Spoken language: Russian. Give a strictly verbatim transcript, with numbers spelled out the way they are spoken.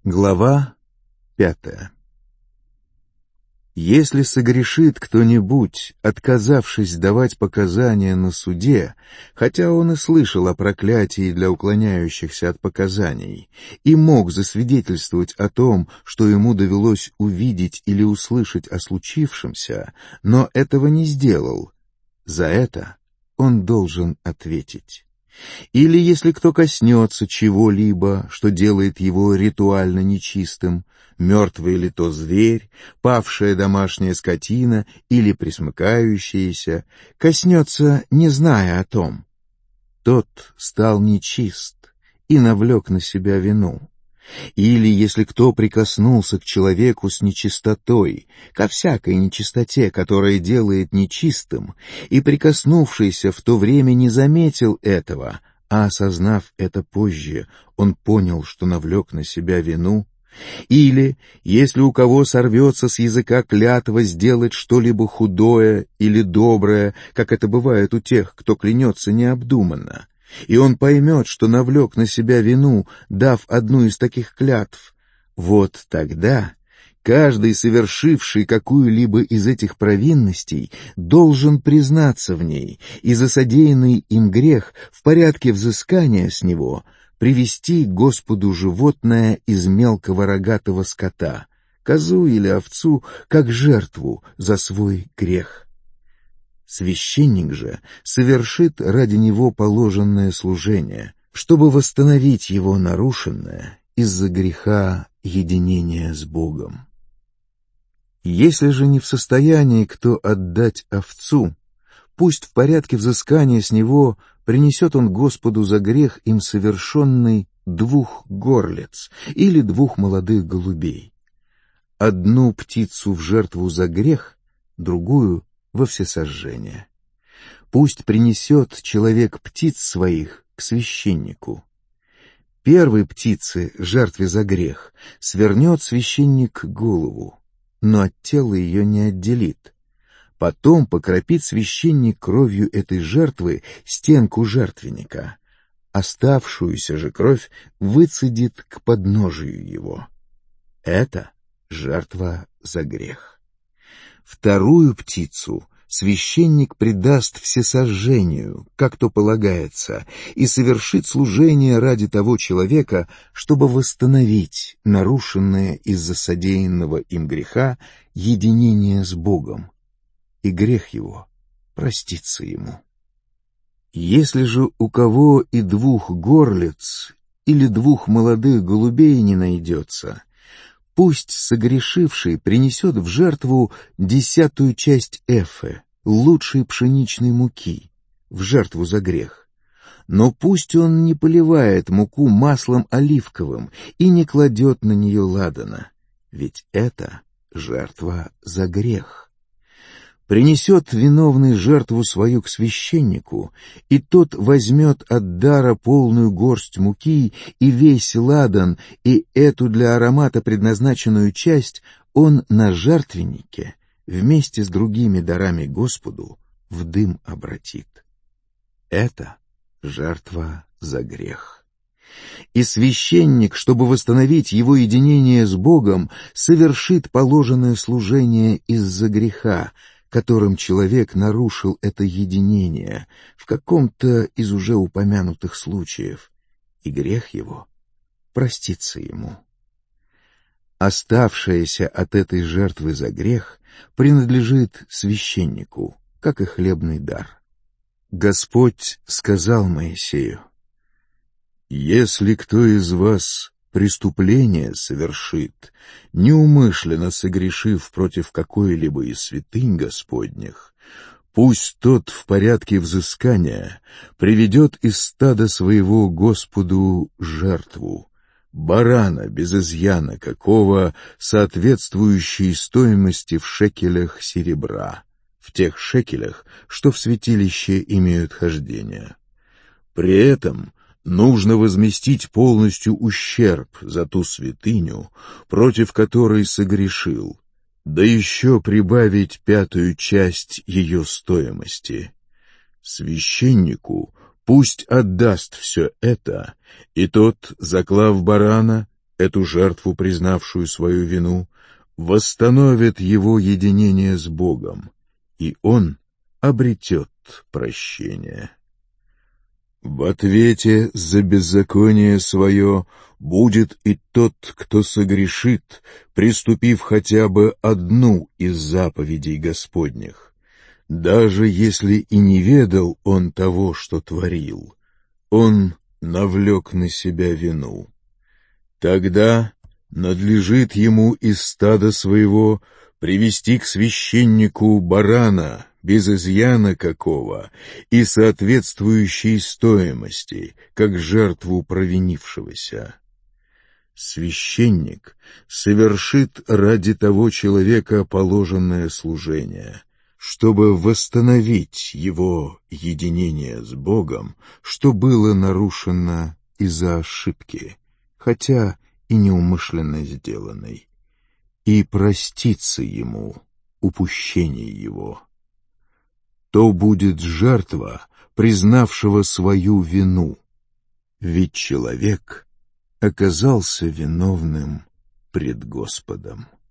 Глава пятая. Если согрешит кто-нибудь, отказавшись давать показания на суде, хотя он и слышал о проклятии для уклоняющихся от показаний, и мог засвидетельствовать о том, что ему довелось увидеть или услышать о случившемся, но этого не сделал, за это он должен ответить. Или если кто коснется чего-либо, что делает его ритуально нечистым, мертвый ли то зверь, павшая домашняя скотина или пресмыкающаяся, коснется, не зная о том, тот стал нечист и навлек на себя вину. Или если кто прикоснулся к человеку с нечистотой, ко всякой нечистоте, которая делает нечистым, и прикоснувшийся в то время не заметил этого, а осознав это позже, он понял, что навлек на себя вину. Или если у кого сорвется с языка клятва сделать что-либо худое или доброе, как это бывает у тех, кто клянется необдуманно, и он поймет, что навлек на себя вину, дав одну из таких клятв, вот тогда каждый, совершивший какую-либо из этих провинностей, должен признаться в ней и за содеянный им грех в порядке взыскания с него привести к Господу животное из мелкого рогатого скота, козу или овцу, как жертву за свой грех. Священник же совершит ради него положенное служение, чтобы восстановить его нарушенное из-за греха единения с Богом. Если же не в состоянии кто отдать овцу, пусть в порядке взыскания с него принесет он Господу за грех им совершенный двух горлиц или двух молодых голубей. Одну птицу в жертву за грех, другую во всесожжение. Пусть принесет человек птиц своих к священнику. Первой птице, жертве за грех, свернет священник голову, но от тела ее не отделит. Потом покропит священник кровью этой жертвы стенку жертвенника. Оставшуюся же кровь выцедит к подножию его. Это жертва за грех. Вторую птицу священник предаст всесожжению, как то полагается, и совершит служение ради того человека, чтобы восстановить нарушенное из-за содеянного им греха единение с Богом, и грех его простится ему. Если же у кого и двух горлиц или двух молодых голубей не найдется, пусть согрешивший принесет в жертву десятую часть эфы, лучшей пшеничной муки, в жертву за грех. Но пусть он не поливает муку маслом оливковым и не кладет на нее ладана, ведь это жертва за грех. Принесет виновный жертву свою к священнику, и тот возьмет от дара полную горсть муки и весь ладан, и эту для аромата предназначенную часть он на жертвеннике вместе с другими дарами Господу в дым обратит. Это жертва за грех. И священник, чтобы восстановить его единение с Богом, совершит положенное служение из-за греха, которым человек нарушил это единение в каком-то из уже упомянутых случаев, и грех его простится ему. Оставшееся от этой жертвы за грех принадлежит священнику, как и хлебный дар. Господь сказал Моисею: «Если кто из вас преступление совершит, неумышленно согрешив против какой-либо из святынь Господних, пусть тот в порядке взыскания приведет из стада своего Господу жертву, барана без изъяна какого, соответствующей стоимости в шекелях серебра, в тех шекелях, что в святилище имеют хождение. При этом нужно возместить полностью ущерб за ту святыню, против которой согрешил, да еще прибавить пятую часть ее стоимости. Священнику пусть отдаст все это, и тот, заклав барана, эту жертву, признавшую свою вину, восстановит его единение с Богом, и он обретет прощение. В ответе за беззаконие свое будет и тот, кто согрешит, приступив хотя бы одну из заповедей Господних, даже если и не ведал он того, что творил, он навлек на себя вину. Тогда надлежит ему из стада своего привести к священнику барана без изъяна какого и соответствующей стоимости, как жертву провинившегося. Священник совершит ради того человека положенное служение, чтобы восстановить его единение с Богом, что было нарушено из-за ошибки, хотя и неумышленно сделанной, и простится ему упущение его. То будет жертва, признавшего свою вину, ведь человек оказался виновным пред Господом.